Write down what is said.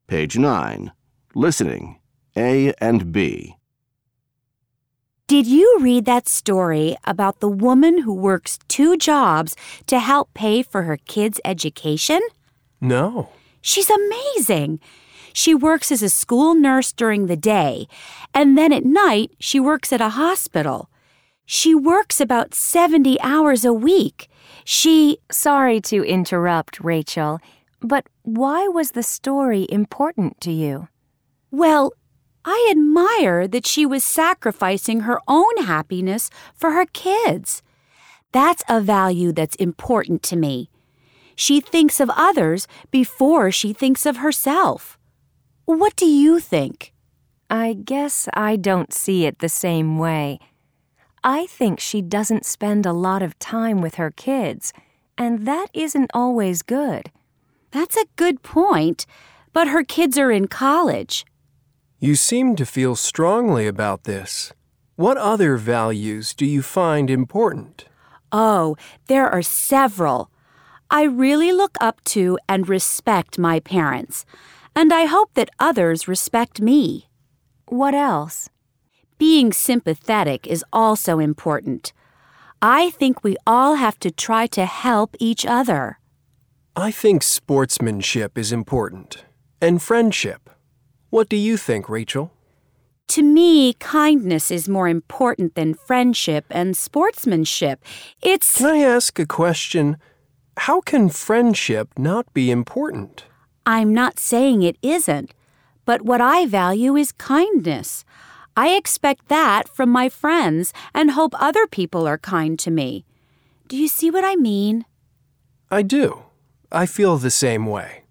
Page 9. Listening. A and B. Did you read that story about the woman who works 2 jobs to help pay for her kids' education? No. She's amazing. She works as a school nurse during the day, and then at night she works at a hospital. She works about 70 hours a week. Sorry to interrupt, Rachel, but why was the story important to you? Well, I admire that she was sacrificing her own happiness for her kids. That's a value that's important to me. She thinks of others before she thinks of herself. What do you think? I guess I don't see it the same way. I think she doesn't spend a lot of time with her kids, and that isn't always good. That's a good point, but her kids are in college. You seem to feel strongly about this. What other values do you find important? Oh, there are several. I really look up to and respect my parents, and I hope that others respect me. What else? Being sympathetic is also important. I think we all have to try to help each other. I think sportsmanship is important, and friendship. What do you think, Rachel? To me, kindness is more important than friendship and sportsmanship. Can I ask a question? How can friendship not be important? I'm not saying it isn't, but what I value is kindness. I expect that from my friends and hope other people are kind to me. Do you see what I mean? I do. I feel the same way.